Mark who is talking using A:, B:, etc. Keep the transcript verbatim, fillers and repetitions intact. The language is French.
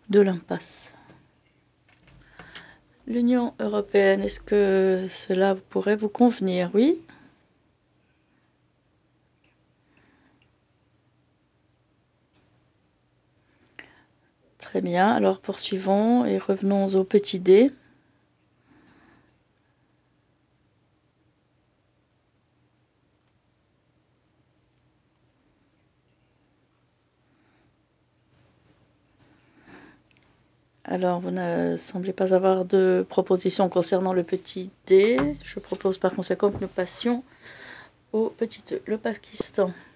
A: de l'impasse. L'Union européenne, est-ce que cela pourrait vous convenir? Oui. Très bien, alors poursuivons et revenons au petit dé. Alors, vous ne semblez pas avoir de proposition concernant le petit dé. Je propose par conséquent que nous passions au petit E, le Pakistan.